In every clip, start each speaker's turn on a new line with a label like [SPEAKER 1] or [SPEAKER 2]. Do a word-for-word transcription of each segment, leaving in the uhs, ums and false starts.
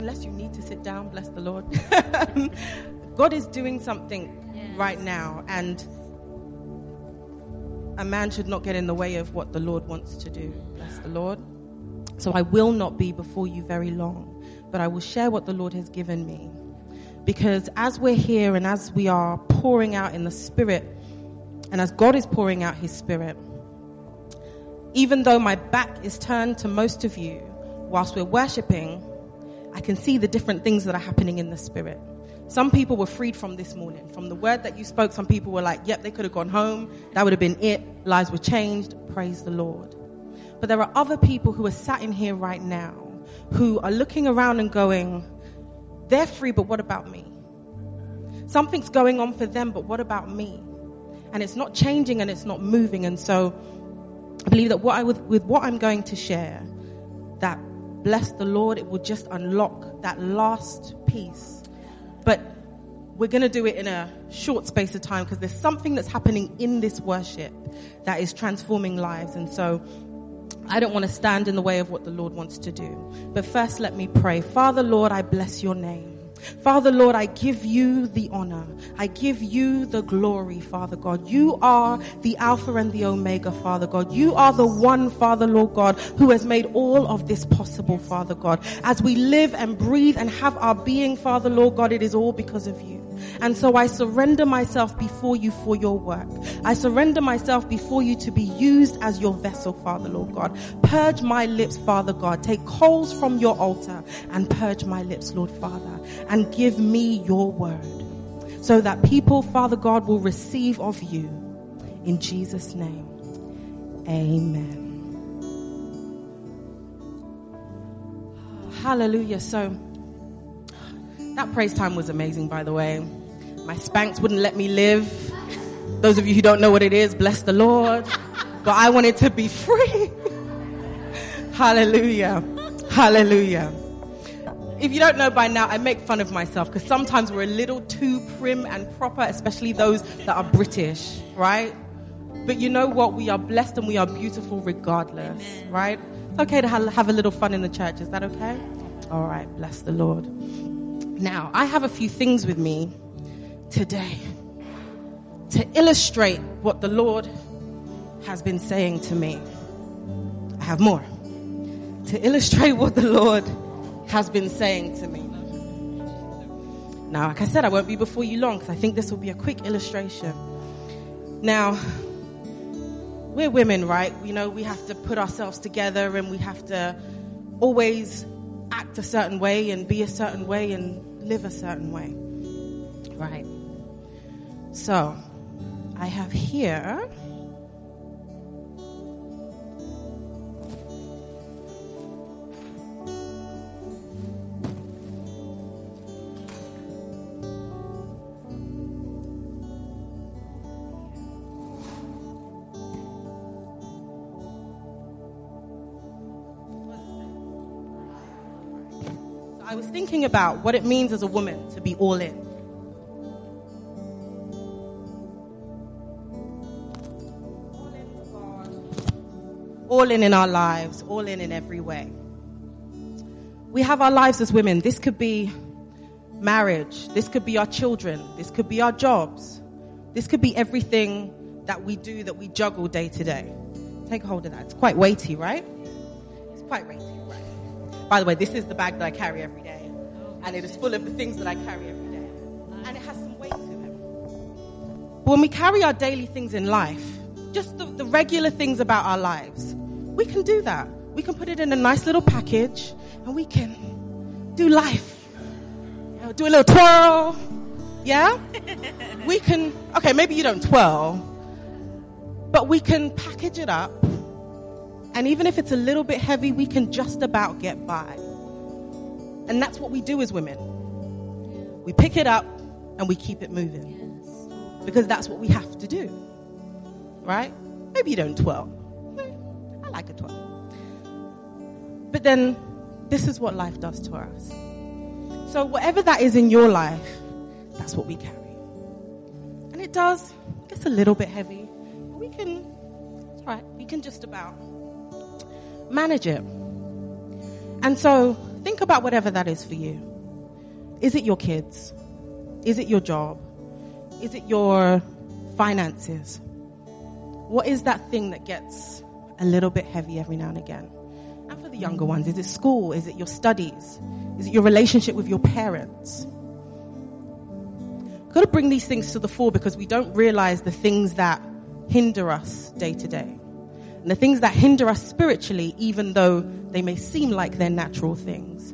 [SPEAKER 1] Unless you need to sit down, bless the Lord. God is doing something yes. right now, and a man should not get in the way of what the Lord wants to do. Bless the Lord. So I will not be before you very long, but I will share what the Lord has given me. Because as we're here and as we are pouring out in the Spirit, and as God is pouring out His Spirit, even though my back is turned to most of you whilst we're worshiping, I can see the different things that are happening in the Spirit. Some people were freed from this morning. From the word that you spoke, some people were like, yep, they could have gone home. That would have been it. Lives were changed. Praise the Lord. But there are other people who are sat in here right now who are looking around and going, they're free, but what about me? Something's going on for them, but what about me? And it's not changing and it's not moving. And so I believe that what I with, with what I'm going to share, that bless the Lord, it will just unlock that last piece. But we're going to do it in a short space of time because there's something that's happening in this worship that is transforming lives. And so I don't want to stand in the way of what the Lord wants to do. But first, let me pray. Father, Lord, I bless your name. Father, Lord, I give you the honor. I give you the glory, Father God. You are the Alpha and the Omega, Father God. You are the one, Father, Lord God, who has made all of this possible, Father God. As we live and breathe and have our being, Father, Lord God, it is all because of you. And so I surrender myself before you for your work. I surrender myself before you to be used as your vessel, Father, Lord God. Purge my lips, Father God. Take coals from your altar and purge my lips, Lord Father, and give me your word so that people, Father God, will receive of you. In Jesus' name, amen. Hallelujah. So that praise time was amazing, by the way. My Spanx wouldn't let me live. Those of you who don't know what it is, bless the Lord. But I wanted to be free. Hallelujah. Hallelujah. If you don't know by now, I make fun of myself because sometimes we're a little too prim and proper, especially those that are British, right? But you know what? We are blessed and we are beautiful regardless, Amen. Right? It's okay to have a little fun in the church. Is that okay? All right. Bless the Lord. Now, I have a few things with me today to illustrate what the Lord has been saying to me. I have more to illustrate what the Lord has been saying to me. Now, like I said, I won't be before you long because I think this will be a quick illustration. Now, we're women, right? You know, we have to put ourselves together and we have to always act a certain way and be a certain way and live a certain way, right? So I have here I was thinking about what it means as a woman to be all in. All in to God. All in in our lives. All in in every way. We have our lives as women. This could be marriage. This could be our children. This could be our jobs. This could be everything that we do, that we juggle day to day. Take hold of that. It's quite weighty, right? It's quite weighty. By the way, this is the bag that I carry every day. And it is full of the things that I carry every day. And it has some weight to it. But when we carry our daily things in life, just the, the regular things about our lives, we can do that. We can put it in a nice little package and we can do life. You know, do a little twirl. Yeah? We can, okay, maybe you don't twirl, but we can package it up. And even if it's a little bit heavy, we can just about get by. And that's what we do as women. We pick it up and we keep it moving. Yes. Because that's what we have to do. Right? Maybe you don't twirl. I like a twirl. But then, this is what life does to us. So whatever that is in your life, that's what we carry. And it does, it gets a little bit heavy. But we can, it's right, we can just about manage it. And so think about whatever that is for you. Is it your kids? Is it your job? Is it your finances? What is that thing that gets a little bit heavy every now and again? And for the younger ones, is it school? Is it your studies? Is it your relationship with your parents? We've got to bring these things to the fore because we don't realize the things that hinder us day to day. And the things that hinder us spiritually, even though they may seem like they're natural things.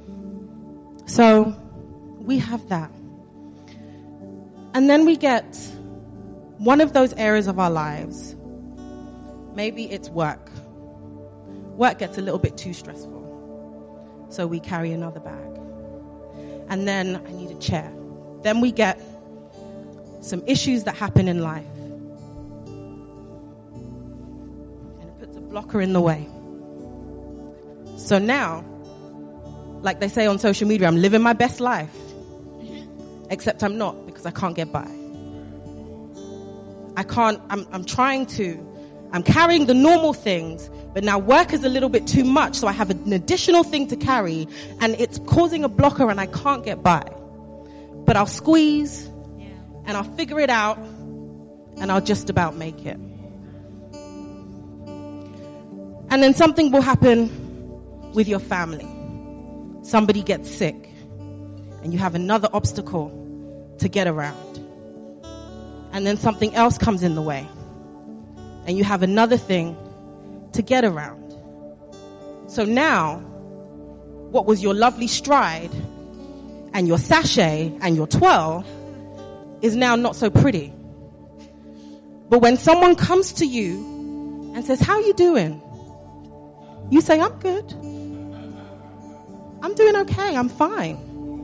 [SPEAKER 1] So we have that. And then we get one of those areas of our lives. Maybe it's work. Work gets a little bit too stressful. So we carry another bag. And then I need a chair. Then we get some issues that happen in life. And it puts a blocker in the way. So now, like they say on social media, I'm living my best life. Except I'm not, because I can't get by. I can't, I'm, I'm trying to, I'm carrying the normal things, but now work is a little bit too much, so I have an additional thing to carry, and it's causing a blocker and I can't get by. But I'll squeeze, yeah. and I'll figure it out, and I'll just about make it. And then something will happen with your family. Somebody gets sick, and you have another obstacle to get around. And then something else comes in the way, and you have another thing to get around. So now, what was your lovely stride and your sachet and your twirl is now not so pretty. But when someone comes to you and says, how are you doing? You say, I'm good. I'm doing okay. I'm fine.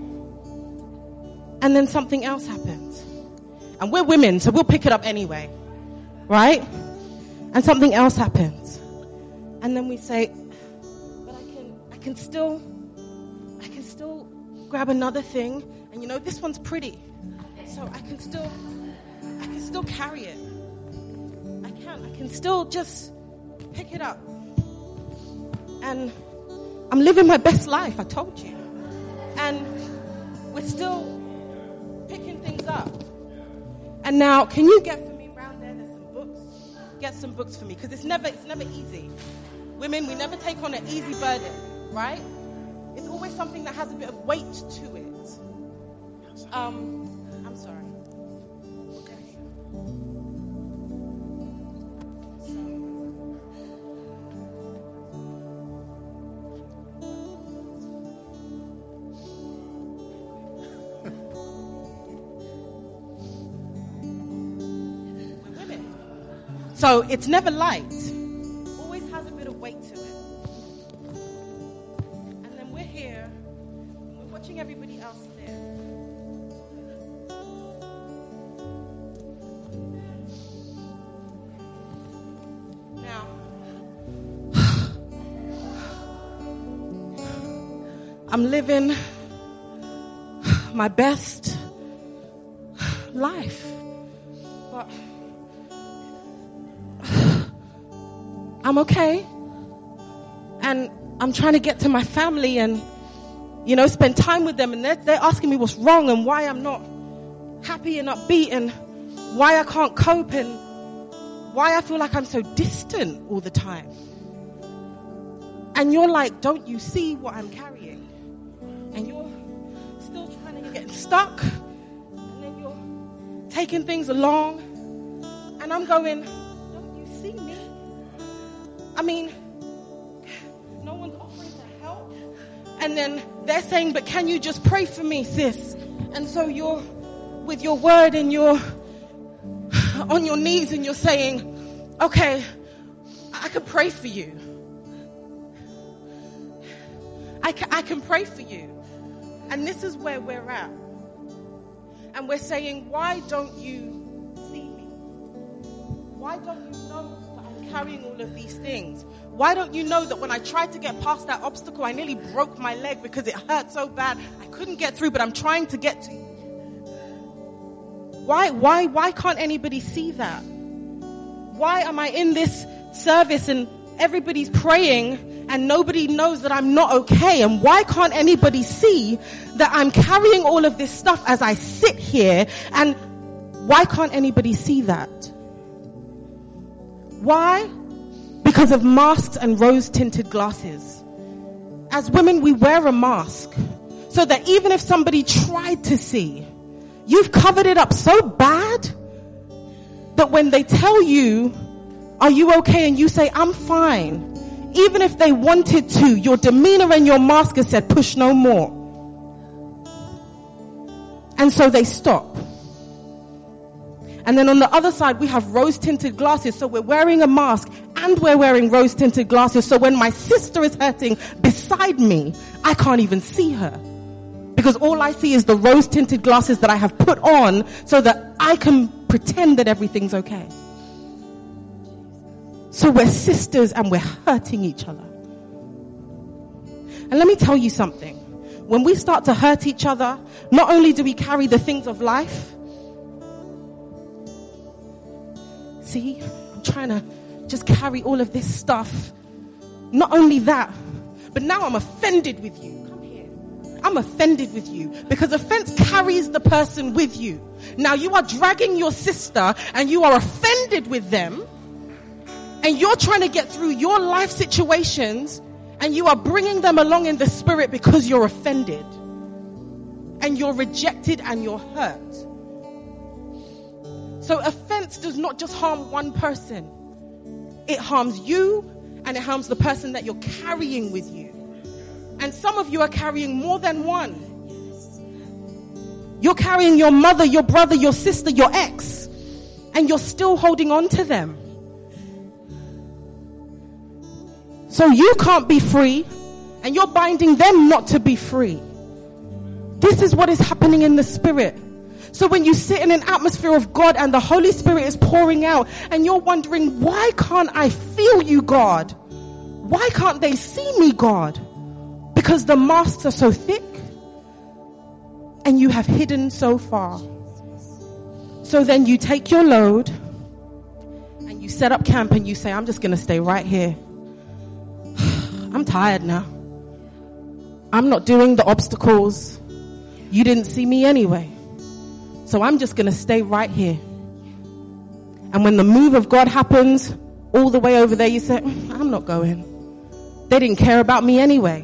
[SPEAKER 1] And then something else happens. And we're women, so we'll pick it up anyway. Right? And something else happens. And then we say, but I can, I can still, I can still grab another thing. And you know, this one's pretty. So I can still, I can still carry it. I can, I can still just pick it up. And I'm living my best life, I told you. And we're still picking things up. And now, can you get for me around there? There's some books. Get some books for me, because it's never, it's never easy. Women, we never take on an easy burden, right? It's always something that has a bit of weight to it. Um, I'm sorry. So it's never light. Always has a bit of weight to it. And then we're here, and we're watching everybody else live. Now, I'm living my best life. But I'm okay. And I'm trying to get to my family and, you know, spend time with them. And they're, they're asking me what's wrong and why I'm not happy and upbeat and why I can't cope and why I feel like I'm so distant all the time. And you're like, don't you see what I'm carrying? And you're still trying to get stuck. And then you're taking things along. And I'm going, don't you see me? I mean, no one's offering to help. And then they're saying, but can you just pray for me, sis? And so you're with your word and you're on your knees and you're saying, okay, I can pray for you. I can, I can pray for you. And this is where we're at. And we're saying, why don't you see me? Why don't you know carrying all of these things? Why don't you know that when I tried to get past that obstacle, I nearly broke my leg because it hurt so bad. I couldn't get through, but I'm trying to get to you. Why, why, why can't anybody see that? Why am I in this service and everybody's praying and nobody knows that I'm not okay? And why can't anybody see that I'm carrying all of this stuff as I sit here? And why can't anybody see that? Why? Because of masks and rose-tinted glasses. As women, we wear a mask so that even if somebody tried to see, you've covered it up so bad that when they tell you, are you okay? And you say, I'm fine. Even if they wanted to, your demeanor and your mask has said, push no more. And so they stop. And then on the other side, we have rose-tinted glasses. So we're wearing a mask and we're wearing rose-tinted glasses. So when my sister is hurting beside me, I can't even see her. Because all I see is the rose-tinted glasses that I have put on so that I can pretend that everything's okay. So we're sisters and we're hurting each other. And let me tell you something. When we start to hurt each other, not only do we carry the things of life. See, I'm trying to just carry all of this stuff. Not only that, but now I'm offended with you. Come here. I'm offended with you because offense carries the person with you. Now you are dragging your sister and you are offended with them. And you're trying to get through your life situations and you are bringing them along in the spirit because you're offended. And you're rejected and you're hurt. So offense does not just harm one person. It harms you and it harms the person that you're carrying with you. And some of you are carrying more than one. You're carrying your mother, your brother, your sister, your ex. And you're still holding on to them. So you can't be free and you're binding them not to be free. This is what is happening in the spirit. So when you sit in an atmosphere of God and the Holy Spirit is pouring out and you're wondering, why can't I feel you, God? Why can't they see me, God? Because the masks are so thick and you have hidden so far. So then you take your load and you set up camp and you say, I'm just going to stay right here. I'm tired now. I'm not doing the obstacles. You didn't see me anyway. So I'm just going to stay right here. And when the move of God happens, all the way over there, you say, I'm not going. They didn't care about me anyway.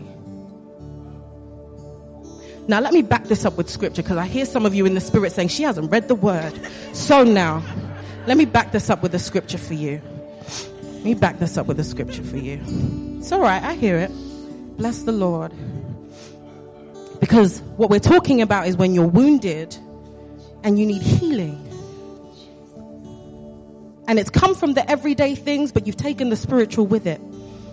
[SPEAKER 1] Now let me back this up with scripture because I hear some of you in the spirit saying, she hasn't read the word. So now, let me back this up with the scripture for you. Let me back this up with the scripture for you. It's all right. I hear it. Bless the Lord. Because what we're talking about is when you're wounded and you need healing. And it's come from the everyday things, but you've taken the spiritual with it.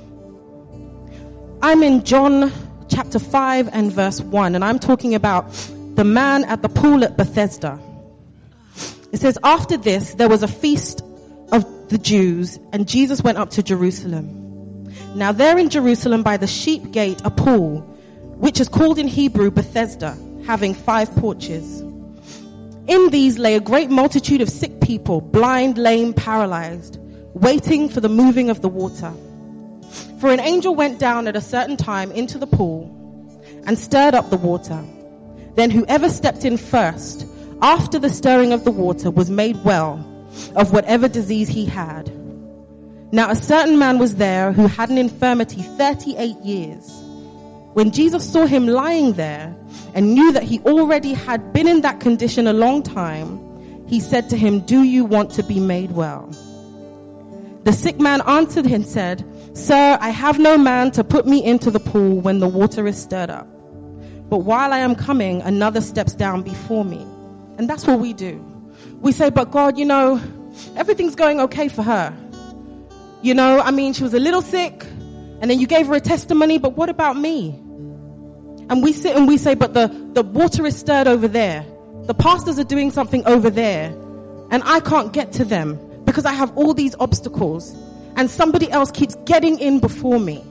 [SPEAKER 1] I'm in John chapter five and verse one, and I'm talking about the man at the pool at Bethesda. It says, after this, there was a feast of the Jews, and Jesus went up to Jerusalem. Now there in Jerusalem by the sheep gate, a pool, which is called in Hebrew Bethesda, having five porches. In these lay a great multitude of sick people, blind, lame, paralyzed, waiting for the moving of the water. For an angel went down at a certain time into the pool and stirred up the water. Then whoever stepped in first, after the stirring of the water, was made well of whatever disease he had. Now a certain man was there who had an infirmity thirty-eight years. When Jesus saw him lying there and knew that he already had been in that condition a long time, he said to him, do you want to be made well? The sick man answered and said, Sir, I have no man to put me into the pool when the water is stirred up. But while I am coming, another steps down before me. And that's what we do. We say, but God, you know, everything's going okay for her. You know, I mean, she was a little sick and then you gave her a testimony, but what about me? And we sit and we say, but the, the water is stirred over there. The pastors are doing something over there and I can't get to them because I have all these obstacles and somebody else keeps getting in before me.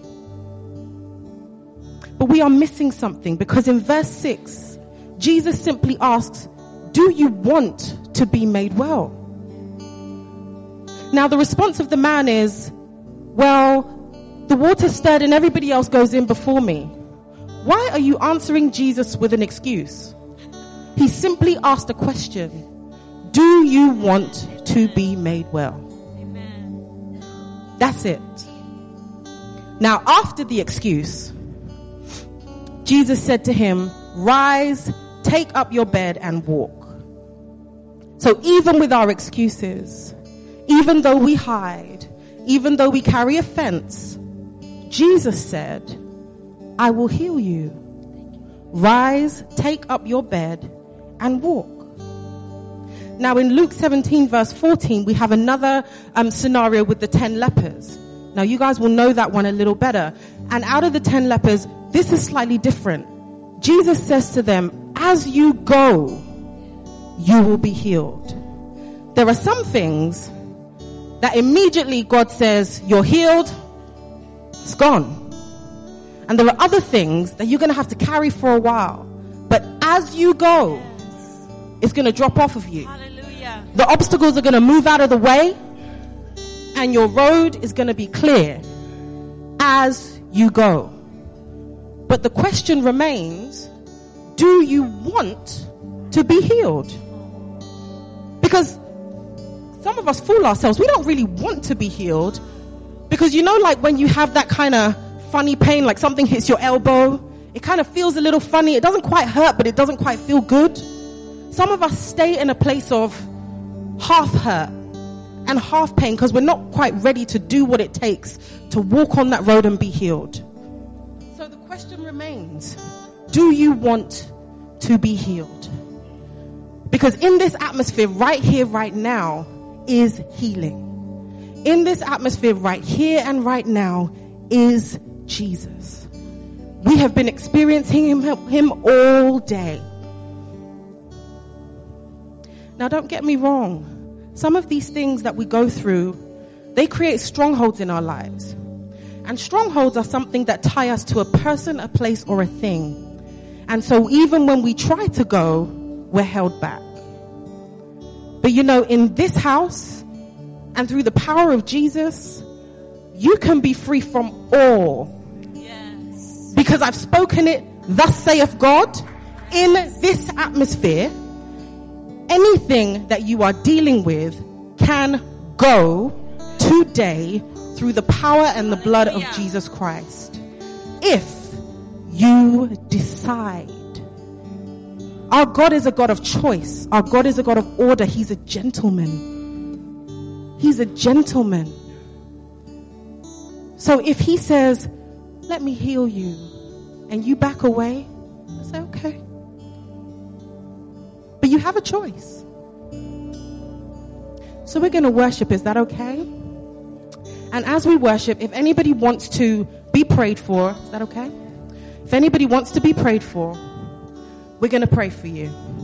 [SPEAKER 1] But we are missing something because in verse six, Jesus simply asks, do you want to be made well? Now the response of the man is, well, The water stirred and everybody else goes in before me. Why are you answering Jesus with an excuse? He simply asked a question. Do you want to be made well? Amen. That's it. Now, after the excuse, Jesus said to him, rise, take up your bed and walk. So even with our excuses, even though we hide, even though we carry offense, Jesus said, I will heal you. Rise, take up your bed and walk. Now in Luke seventeen verse fourteen, we have another um, scenario with the ten lepers. Now you guys will know that one a little better. And out of the ten lepers, this is slightly different. Jesus says to them, as you go, you will be healed. There are some things that immediately God says, you're healed, it's gone. And there are other things that you're going to have to carry for a while. But as you go, it's going to drop off of you. Hallelujah. The obstacles are going to move out of the way and your road is going to be clear as you go. But the question remains, do you want to be healed? Because some of us fool ourselves. We don't really want to be healed. Because you know, like when you have that kind of funny pain, like something hits your elbow, it kind of feels a little funny. It doesn't quite hurt, but it doesn't quite feel good. Some of us stay in a place of half hurt and half pain because we're not quite ready to do what it takes to walk on that road and be healed. So the question remains, do you want to be healed? Because in this atmosphere right here, right now, is healing. In this atmosphere right here and right now is Jesus. We have been experiencing him, him all day. Now don't get me wrong. Some of these things that we go through, they create strongholds in our lives. And strongholds are something that tie us to a person, a place, or a thing. And so even when we try to go, we're held back. But you know, in this house and through the power of Jesus, you can be free from all. Yes. Because I've spoken it, thus saith God, in this atmosphere. Anything that you are dealing with can go today through the power and the blood of Jesus Christ. If you decide. Our God is a God of choice. Our God is a God of order. He's a gentleman. He's a gentleman. So if he says, let me heal you, and you back away, I say, okay. But you have a choice. So we're going to worship. Is that okay? And as we worship, if anybody wants to be prayed for, is that okay? If anybody wants to be prayed for, we're going to pray for you.